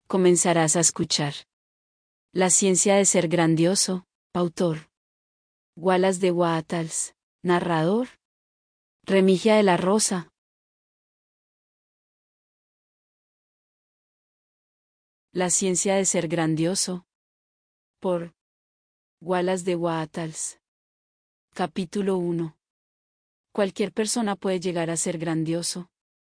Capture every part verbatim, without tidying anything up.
comenzarás a escuchar. La ciencia de ser grandioso, autor. Wallace de Wattles, narrador. Remigia de la Rosa. La ciencia de ser grandioso. Por Wallace de Wattles. Capítulo uno. Cualquier persona puede llegar a ser grandioso.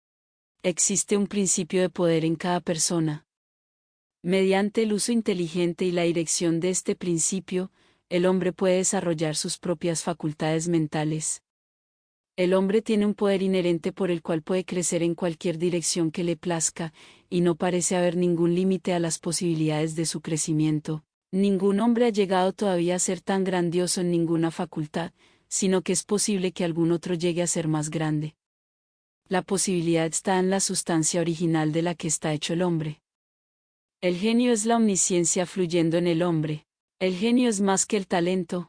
Existe un principio de poder en cada persona. Mediante el uso inteligente y la dirección de este principio, el hombre puede desarrollar sus propias facultades mentales. El hombre tiene un poder inherente por el cual puede crecer en cualquier dirección que le plazca, y no parece haber ningún límite a las posibilidades de su crecimiento. Ningún hombre ha llegado todavía a ser tan grandioso en ninguna facultad, sino que es posible que algún otro llegue a ser más grande. La posibilidad está en la sustancia original de la que está hecho el hombre. El genio es la omnisciencia fluyendo en el hombre. El genio es más que el talento.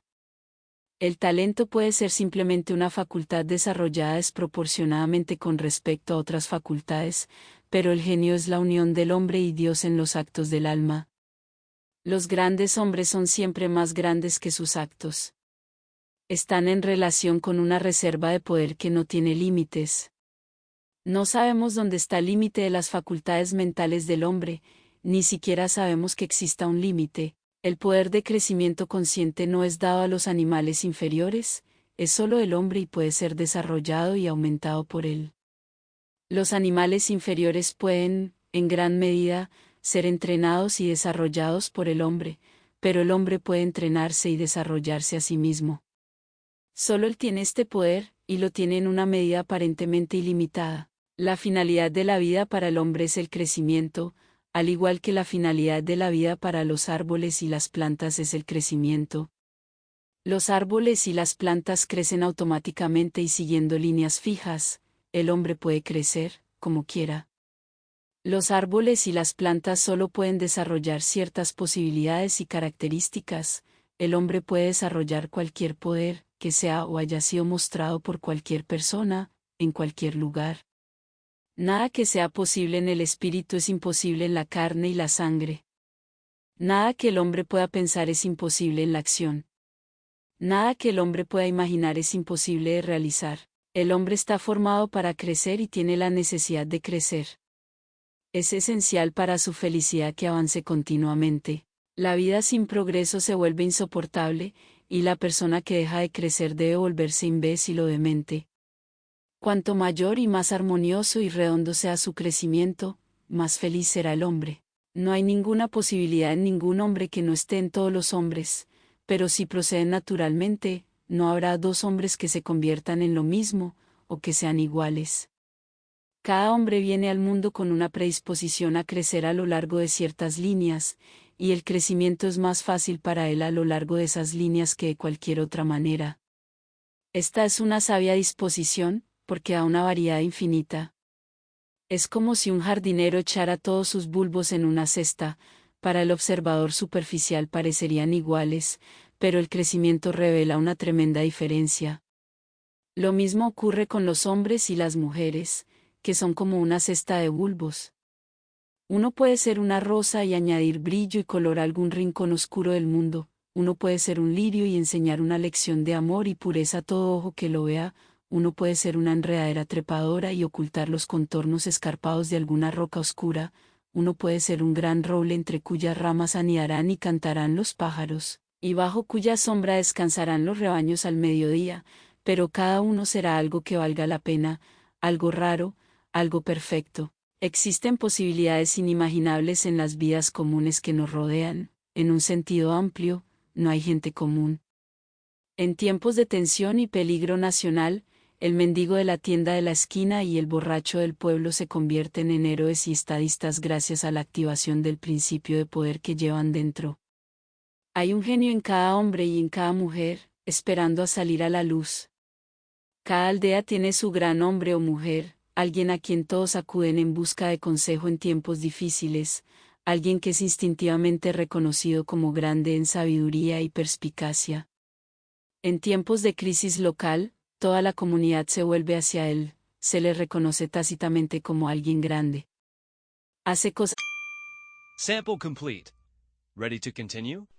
El talento puede ser simplemente una facultad desarrollada desproporcionadamente con respecto a otras facultades, pero el genio es la unión del hombre y Dios en los actos del alma. Los grandes hombres son siempre más grandes que sus actos. Están en relación con una reserva de poder que no tiene límites. No sabemos dónde está el límite de las facultades mentales del hombre, ni siquiera sabemos que exista un límite. El poder de crecimiento consciente no es dado a los animales inferiores, es solo el hombre y puede ser desarrollado y aumentado por él. Los animales inferiores pueden, en gran medida, ser entrenados y desarrollados por el hombre, pero el hombre puede entrenarse y desarrollarse a sí mismo. Solo él tiene este poder, y lo tiene en una medida aparentemente ilimitada. La finalidad de la vida para el hombre es el crecimiento, al igual que la finalidad de la vida para los árboles y las plantas es el crecimiento. Los árboles y las plantas crecen automáticamente y siguiendo líneas fijas, el hombre puede crecer, como quiera. Los árboles y las plantas solo pueden desarrollar ciertas posibilidades y características, el hombre puede desarrollar cualquier poder, que sea o haya sido mostrado por cualquier persona, en cualquier lugar. Nada que sea posible en el espíritu es imposible en la carne y la sangre. Nada que el hombre pueda pensar es imposible en la acción. Nada que el hombre pueda imaginar es imposible de realizar. El hombre está formado para crecer y tiene la necesidad de crecer. Es esencial para su felicidad que avance continuamente. La vida sin progreso se vuelve insoportable, y la persona que deja de crecer debe volverse imbécil o demente. Cuanto mayor y más armonioso y redondo sea su crecimiento, más feliz será el hombre. No hay ninguna posibilidad en ningún hombre que no esté en todos los hombres, pero si proceden naturalmente, no habrá dos hombres que se conviertan en lo mismo, o que sean iguales. Cada hombre viene al mundo con una predisposición a crecer a lo largo de ciertas líneas, y el crecimiento es más fácil para él a lo largo de esas líneas que de cualquier otra manera. Esta es una sabia disposición, porque da una variedad infinita. Es como si un jardinero echara todos sus bulbos en una cesta, para el observador superficial parecerían iguales, pero el crecimiento revela una tremenda diferencia. Lo mismo ocurre con los hombres y las mujeres, que son como una cesta de bulbos. Uno puede ser una rosa y añadir brillo y color a algún rincón oscuro del mundo, uno puede ser un lirio y enseñar una lección de amor y pureza a todo ojo que lo vea, uno puede ser una enredadera trepadora y ocultar los contornos escarpados de alguna roca oscura, uno puede ser un gran roble entre cuyas ramas anidarán y cantarán los pájaros, y bajo cuya sombra descansarán los rebaños al mediodía, pero cada uno será algo que valga la pena, algo raro, algo perfecto. Existen posibilidades inimaginables en las vidas comunes que nos rodean, en un sentido amplio, no hay gente común. En tiempos de tensión y peligro nacional, el mendigo de la tienda de la esquina y el borracho del pueblo se convierten en héroes y estadistas gracias a la activación del principio de poder que llevan dentro. Hay un genio en cada hombre y en cada mujer, esperando a salir a la luz. Cada aldea tiene su gran hombre o mujer, alguien a quien todos acuden en busca de consejo en tiempos difíciles, alguien que es instintivamente reconocido como grande en sabiduría y perspicacia. En tiempos de crisis local, toda la comunidad se vuelve hacia él, se le reconoce tácitamente como alguien grande. Hace cosas Sample complete. Ready to continue?